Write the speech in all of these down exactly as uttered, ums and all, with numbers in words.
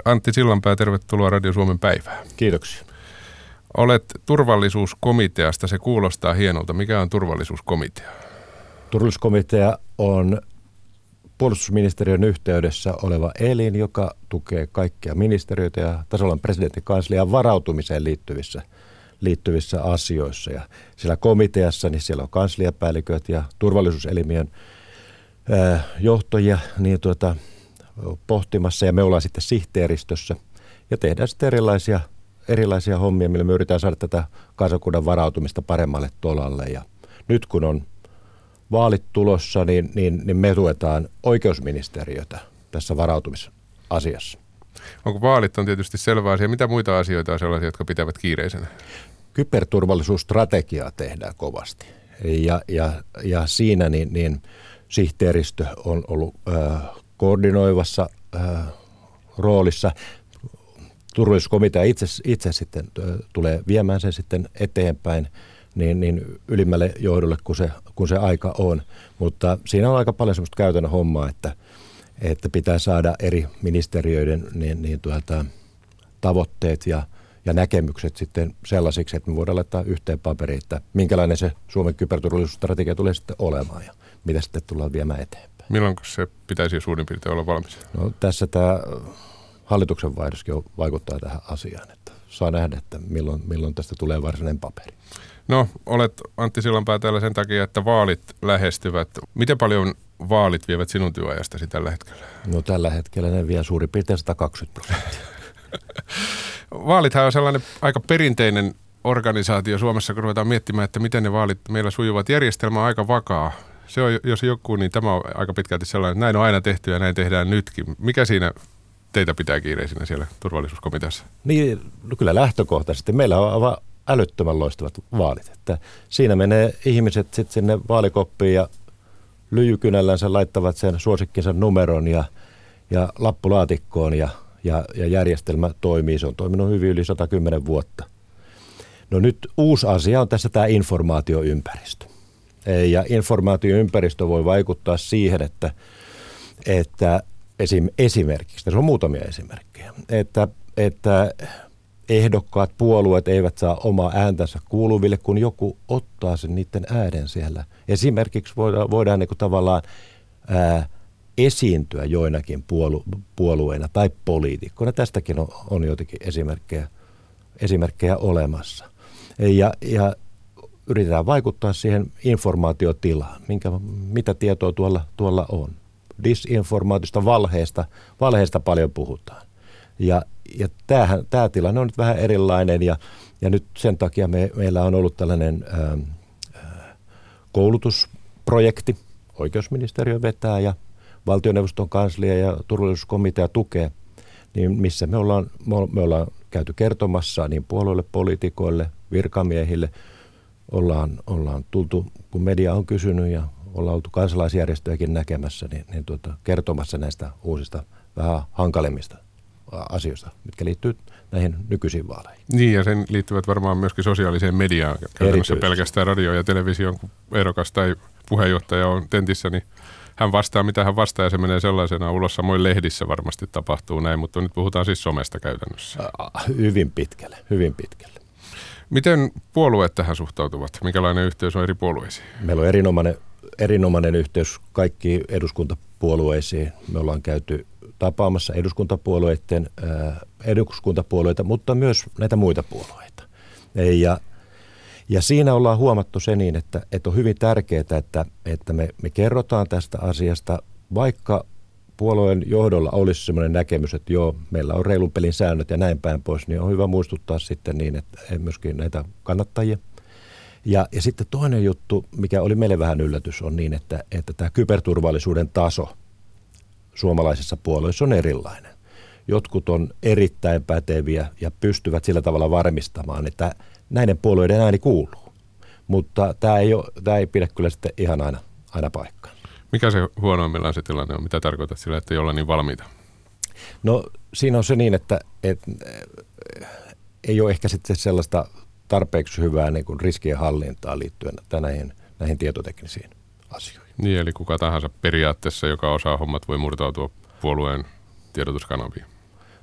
Antti Sillanpää, tervetuloa Radio Suomen päivään. Kiitoksia. Olet turvallisuuskomiteasta, se kuulostaa hienolta. Mikä on turvallisuuskomitea? Turvallisuuskomitea on puolustusministeriön yhteydessä oleva elin, joka tukee kaikkia ministeriöitä ja tasavallan presidentin kanslian varautumiseen liittyvissä, liittyvissä asioissa. Ja siellä komiteassa niin siellä on kansliapäälliköt ja turvallisuuselimien ää, johtajia niin tuota, pohtimassa, ja me ollaan sitten sihteeristössä ja tehdään sitten erilaisia, erilaisia hommia, millä me yritetään saada tätä kansakunnan varautumista paremmalle tolalle. Ja nyt kun on vaalit tulossa, niin, niin, niin me tuetaan oikeusministeriötä tässä varautumisasiassa. Onko vaalit on tietysti selvä asia. Mitä muita asioita on sellaisia, jotka pitävät kiireisenä? Kyberturvallisuusstrategiaa tehdään kovasti. Ja, ja, ja siinä niin, niin sihteeristö on ollut äh, koordinoivassa äh, roolissa. Turvallisuuskomitea itse, itse sitten äh, tulee viemään sen sitten eteenpäin niin, niin ylimmälle johdolle, kun se, kun se aika on. Mutta siinä on aika paljon semmoista käytännön hommaa, että, että pitää saada eri ministeriöiden niin, niin tuota, tavoitteet ja, ja näkemykset sitten sellaisiksi, että me voidaan laittaa yhteen paperiin, että minkälainen se Suomen kyberturvallisuusstrategia tulee sitten olemaan ja mitä sitten tullaan viemään eteenpäin. Milloin se pitäisi suurin piirtein olla valmis? No, tässä tämä hallituksen vaihdoskin vaikuttaa tähän asiaan, että saa nähdä, että milloin, milloin tästä tulee varsinainen paperi. No, olet Antti Sillanpää täällä sen takia, että vaalit lähestyvät. Miten paljon vaalit vievät sinun työajastasi tällä hetkellä? No tällä hetkellä ne vie suurin piirtein sata kaksikymmentä prosenttia. Vaalithan on sellainen aika perinteinen organisaatio Suomessa, kun ruvetaan miettimään, että miten ne vaalit meillä sujuvat. Järjestelmä on aika vakaa. Se on, jos joku, niin tämä on aika pitkälti sellainen, että näin on aina tehty ja näin tehdään nytkin. Mikä siinä teitä pitää kiireisinä siellä turvallisuuskomiteassa? Niin, no kyllä lähtökohtaisesti. Meillä on aivan älyttömän loistavat vaalit. Että siinä menee ihmiset sitten sinne vaalikoppiin ja lyijykynällänsä laittavat sen suosikkinsa numeron ja, ja lappulaatikkoon ja, ja, ja järjestelmä toimii. Se on toiminut hyvin yli sata kymmenen vuotta. No nyt uusi asia on tässä tämä informaatioympäristö. Ja informaatioympäristö voi vaikuttaa siihen, että, että esim, esimerkiksi, tässä on muutamia esimerkkejä, että, että ehdokkaat, puolueet eivät saa omaa ääntänsä kuuluville, kun joku ottaa sen niiden äänen siellä. Esimerkiksi voidaan, voidaan niin kuin tavallaan ää, esiintyä joinakin puolu, puolueina tai poliitikkoina. Tästäkin on, on joitakin esimerkkejä, esimerkkejä olemassa. Ja, ja yritetään vaikuttaa siihen informaatiotilaan, minkä, mitä tietoa tuolla, tuolla on. Disinformaatiosta, valheesta, valheesta paljon puhutaan. Ja, ja tämähän, tämä tilanne on nyt vähän erilainen ja, ja nyt sen takia me, meillä on ollut tällainen ää, koulutusprojekti, oikeusministeriö vetää ja valtioneuvoston kanslia ja turvallisuuskomitea tukee, niin missä me ollaan, me ollaan käyty kertomassa niin puolueille, poliitikoille, virkamiehille, ollaan, ollaan tultu, kun media on kysynyt ja ollaan oltu kansalaisjärjestöjäkin näkemässä, niin, niin tuota, kertomassa näistä uusista vähän hankalemmista asioista, mitkä liittyy näihin nykyisiin vaaleihin. Niin, ja sen liittyvät varmaan myöskin sosiaaliseen mediaan. Käytännössä pelkästään radio ja television, kun ehdokas tai puheenjohtaja on tentissä, niin hän vastaa, mitä hän vastaa, ja se menee sellaisena ulos. Samoin lehdissä varmasti tapahtuu näin, mutta nyt puhutaan siis somesta käytännössä. Hyvin pitkälle, hyvin pitkälle. Miten puolueet tähän suhtautuvat? Minkälainen yhteys on eri puolueisiin? Meillä on erinomainen, erinomainen yhteys kaikkiin eduskuntapuolueisiin. Me ollaan käyty tapaamassa eduskuntapuolueiden, äh, eduskuntapuolueita, mutta myös näitä muita puolueita. Ja, ja siinä ollaan huomattu se niin, että, että on hyvin tärkeää, että, että me, me kerrotaan tästä asiasta, vaikka puolueen johdolla olisi sellainen näkemys, että joo, meillä on reilun pelin säännöt ja näin päin pois, niin on hyvä muistuttaa sitten niin, että myöskin näitä kannattajia. Ja, ja sitten toinen juttu, mikä oli meille vähän yllätys, on niin, että, että tämä kyberturvallisuuden taso suomalaisissa puolueissa on erilainen. Jotkut on erittäin päteviä ja pystyvät sillä tavalla varmistamaan, että näiden puolueiden ääni kuuluu. Mutta tämä ei, ole, tämä ei pidä kyllä sitten ihan aina, aina paikkaan. Mikä se huonoimmillaan se tilanne on? Mitä tarkoitat sillä, että ei olla niin valmiita? No siinä on se niin, että, että ei ole ehkä sitten sellaista tarpeeksi hyvää niin kuin riskien hallintaa liittyen näihin, näihin tietoteknisiin asioihin. Niin, eli kuka tahansa periaatteessa, joka osaa hommat, voi murtautua puolueen tiedotuskanaviin.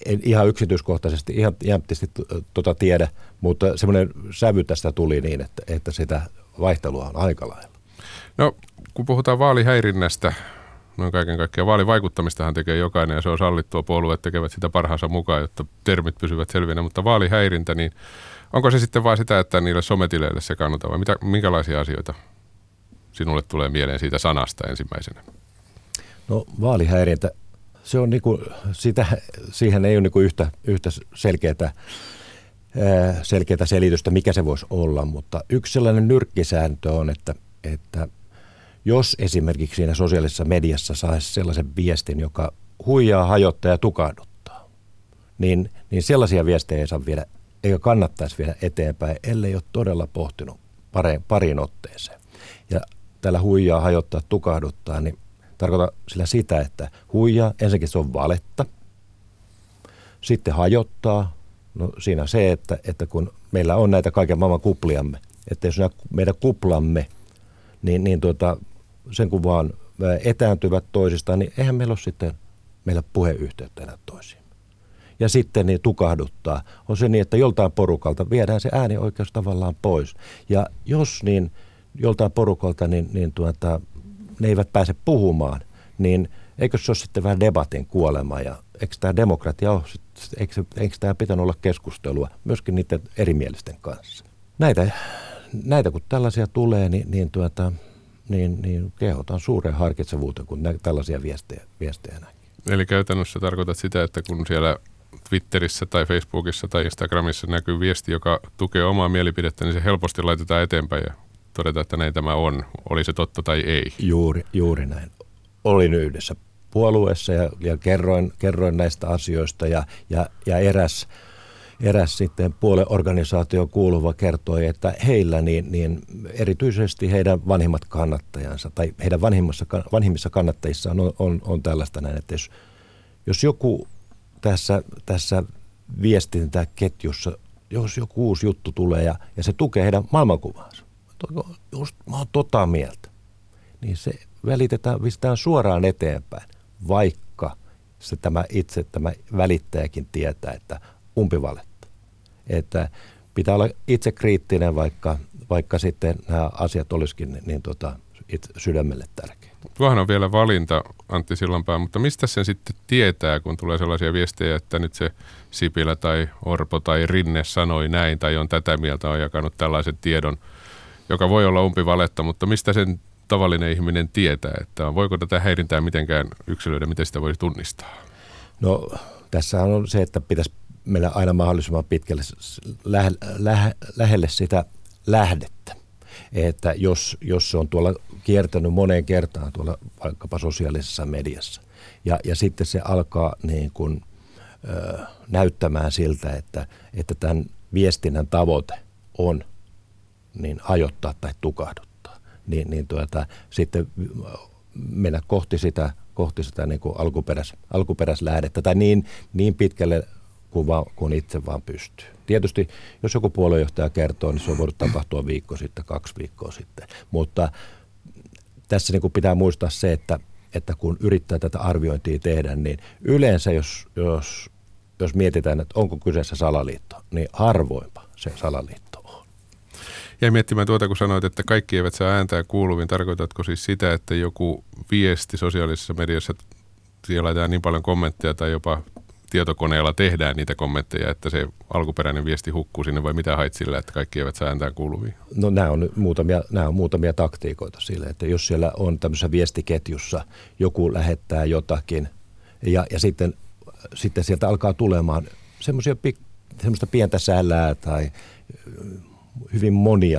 en ihan yksityiskohtaisesti, ihan jämptisti tuota tiedä, mutta semmoinen sävy tästä tuli niin, että, että sitä vaihtelua on aika lailla. No, kun puhutaan vaalihäirinnästä, noin kaiken kaikkiaan vaalivaikuttamistahan tekee jokainen ja se on sallittua, puolueet tekevät sitä parhaansa mukaan, jotta termit pysyvät selvinä, mutta vaalihäirintä, niin onko se sitten vain sitä, että niille sometileille sekaannutaan vai mitä, minkälaisia asioita sinulle tulee mieleen siitä sanasta ensimmäisenä? No vaalihäirintä, se on niinku, sitä, siihen ei ole niinku yhtä, yhtä selkeää, selkeää selitystä, mikä se voisi olla, mutta yksi sellainen nyrkkisääntö on, että, että jos esimerkiksi siinä sosiaalisessa mediassa saisi sellaisen viestin, joka huijaa, hajottaa ja tukahduttaa, niin, niin sellaisia viestejä ei saa viedä, eikä kannattaisi viedä eteenpäin, ellei ole todella pohtinut pariin, pariin otteeseen. Ja tällä huijaa, hajottaa, tukahduttaa, niin tarkoitan sillä sitä, että huijaa, ensinnäkin se on valetta, sitten hajottaa, no siinä se, että, että kun meillä on näitä kaiken maailman kupliamme, että jos meidän kuplamme, niin, niin tuota, sen kun vaan etääntyvät toisistaan, niin eihän meillä ole sitten meillä puheyhteyttä enää toisiin. Ja sitten niin tukahduttaa. On se niin, että joltain porukalta viedään se äänioikeus tavallaan pois. Ja jos niin joltain porukalta niin, niin tuota, ne eivät pääse puhumaan, niin eikö se ole sitten vähän debatin kuolema? Ja eikö tämä demokratia ole, eikö, eikö tämä pitänyt olla keskustelua myöskin niiden erimielisten kanssa? Näitä, näitä kun tällaisia tulee, niin, niin, tuota, niin, niin kehotan suureen harkitsevuuteen, kun nä, tällaisia viestejä, viestejä näkee. Eli käytännössä tarkoitat sitä, että kun siellä Twitterissä tai Facebookissa tai Instagramissa näkyy viesti, joka tukee omaa mielipidettä, niin se helposti laitetaan eteenpäin ja todetaan, että näin tämä on, oli se totta tai ei. Juuri, juuri näin. Olin yhdessä puolueessa ja, ja kerroin, kerroin näistä asioista ja, ja, ja eräs, eräs sitten puolueorganisaatioon kuuluva kertoi, että heillä niin, niin erityisesti heidän vanhimmat kannattajansa tai heidän vanhimmissa, vanhimmissa kannattajissaan on, on, on tällaista näin, että jos, jos joku tässä, tässä viestintäketjussa, jos joku uusi juttu tulee ja, ja se tukee heidän maailmankuvaansa, just mä oon tota mieltä, niin se välitetään, pistetään suoraan eteenpäin, vaikka se tämä itse, tämä välittäjäkin tietää, että umpivaletta. Että pitää olla itse kriittinen, vaikka, vaikka sitten nämä asiat olisikin niin, niin tota, itse sydämelle tärkeitä. Tuohan on vielä valinta, Antti Sillanpää, mutta mistä sen sitten tietää, kun tulee sellaisia viestejä, että nyt se Sipilä tai Orpo tai Rinne sanoi näin tai on tätä mieltä, on jakanut tällaisen tiedon, joka voi olla umpivaletta, mutta mistä sen tavallinen ihminen tietää, että voiko tätä häirintää mitenkään yksilöidä, miten sitä voisi tunnistaa? No tässä on se, että pitäisi mennä aina mahdollisimman pitkälle lähe, lähe, lähelle sitä lähdettä. Että jos, jos se on tuolla kiertänyt moneen kertaan tuolla vaikkapa sosiaalisessa mediassa ja, ja sitten se alkaa niin kuin, ö, näyttämään siltä, että, että tämän viestinnän tavoite on niin hajottaa tai tukahduttaa, niin, niin tuota, sitten mennä kohti sitä, kohti sitä niin kuin alkuperäis, alkuperäislähdettä tai niin, niin pitkälle kuin, vaan, kuin itse vaan pystyy. Tietysti jos joku puoluejohtaja kertoo, niin se on voinut tapahtua viikko sitten, kaksi viikkoa sitten, mutta tässä niin kuin pitää muistaa se, että, että kun yrittää tätä arviointia tehdä, niin yleensä jos, jos, jos mietitään, että onko kyseessä salaliitto, niin harvoinpa se salaliitto on. Jäin miettimään tuota, kun sanoit, että kaikki eivät saa ääntää kuuluviin. Tarkoitatko siis sitä, että joku viesti sosiaalisessa mediassa, siellä laitetaan niin paljon kommentteja tai jopa tietokoneella tehdään niitä kommentteja, että se alkuperäinen viesti hukkuu sinne, vai mitä hait sillä, että kaikki eivät saa ääntää kuuluviin? No nämä on muutamia, nämä on muutamia taktiikoita sille, että jos siellä on tämmöisessä viestiketjussa, joku lähettää jotakin ja, ja sitten, sitten sieltä alkaa tulemaan semmoisia, semmoista pientä sälää tai hyvin monia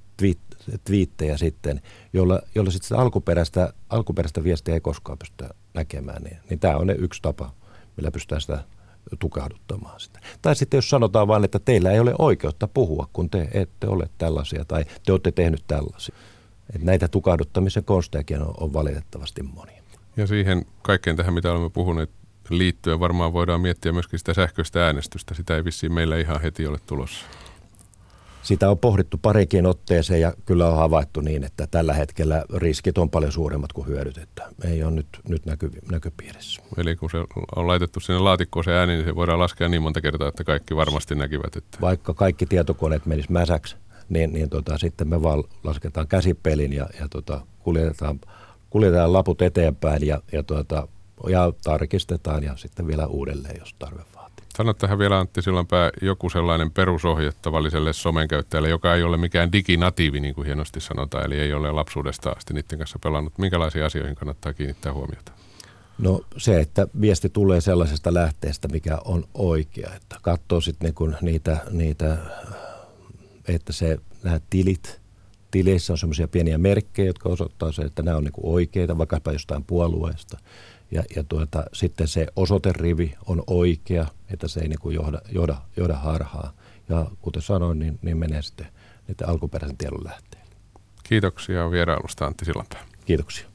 twiittejä sitten, jolla, jolla sitten sitä alkuperäistä, alkuperäistä viestiä ei koskaan pystytä näkemään, niin, niin tämä on ne yksi tapa, millä pystytään sitä tukahduttamaan sitä. Tai sitten jos sanotaan vain, että teillä ei ole oikeutta puhua, kun te ette ole tällaisia tai te olette tehnyt tällaisia. Että näitä tukahduttamisen konstejakin on, on valitettavasti monia. Ja siihen kaikkeen tähän, mitä olemme puhuneet liittyen, varmaan voidaan miettiä myöskin sitä sähköistä äänestystä. Sitä ei vissiin meillä ihan heti ole tulossa. Sitä on pohdittu parikin otteeseen ja kyllä on havaittu niin, että tällä hetkellä riskit on paljon suuremmat kuin hyödyt, että ei ole nyt, nyt näky, näköpiirissä. Eli kun se on laitettu sinne laatikkoon se ääni, niin se voidaan laskea niin monta kertaa, että kaikki varmasti näkivät. Että... Vaikka kaikki tietokoneet menis mäsäksi, niin, niin tota, sitten me vaan lasketaan käsipelin ja, ja tota, kuljetetaan, kuljetetaan laput eteenpäin ja, ja, tota, ja tarkistetaan ja sitten vielä uudelleen, jos tarve vaatii. Sano tähän vielä, Antti Sillanpää, joku sellainen perusohje tavalliselle somen käyttäjälle, joka ei ole mikään diginatiivi, niin kuin hienosti sanotaan, eli ei ole lapsuudesta asti niiden kanssa pelannut. Minkälaisiin asioihin kannattaa kiinnittää huomiota? No se, että viesti tulee sellaisesta lähteestä, mikä on oikea. Että katsoo sitten niinku niitä, niitä, että se, nämä tilit, tileissä on semmoisia pieniä merkkejä, jotka osoittaa se, että nämä on niinku oikeita, vaikkapa jostain puolueesta. Ja, ja tuota, sitten se osoiterivi on oikea, että se ei niinku johda, johda, johda harhaa. Ja kuten sanoin, niin, niin menee sitten niiden alkuperäisen tiedon lähteelle. Kiitoksia vierailusta, Antti Sillanpää. Kiitoksia.